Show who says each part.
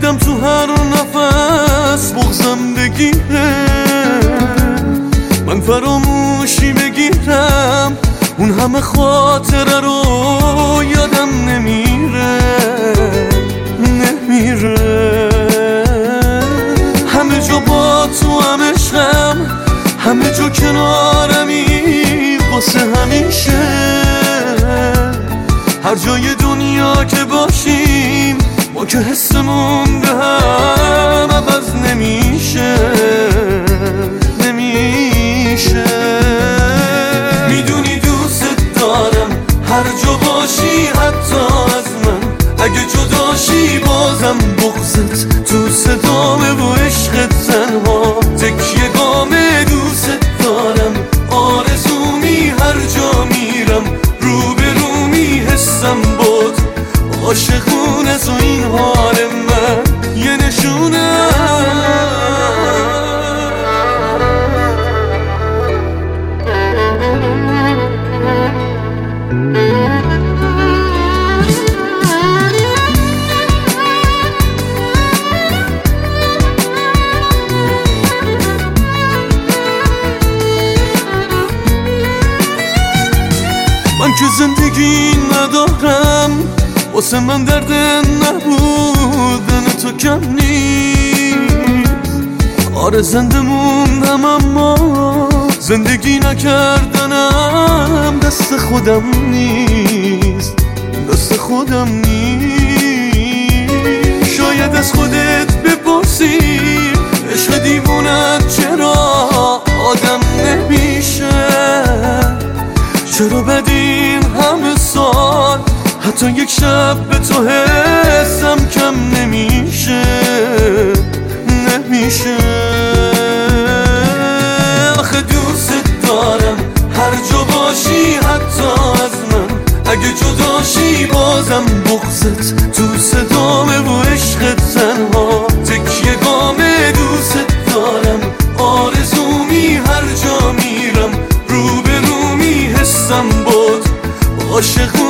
Speaker 1: بدم تو هر نفس بغزم بگیره، من فراموشی بگیرم اون همه خاطره رو یادم نمیره. همه جا با تو هم عشقم، همه جا کنارمی واسه همیشه. هر جای دنیا که باشیم ما که حسمون به هم عوض نمیشه. میدونی دوست دارم هر جا باشی حتی از من، اگه جداشی بازم بغضت تو صدامه و عشقت تنها تکیه گامه. دوست دارم آرزومی هر جا میرم رو به رو میحسم بود عاشقونه تو این حال من یه نشونه. من که زندگی ندارم، واسه من درد نبودن تو کم نیست. آره زنده موندم اما زندگی نکردنم دست خودم نیست. شاید از خودت بپرسی عشق دیوونت چرا آدم نمیشه، چرا بدین همه سال حتی یک شب به تو حسم کم نمیشه. آخه دوست دارم هر جا باشی حتی از من، اگه جداشی بازم بغضت تو صدامه و عشقت تنها تکیه گامه. دوست دارم آرزومی هر جا میرم رو به رو میحسم بود عاشق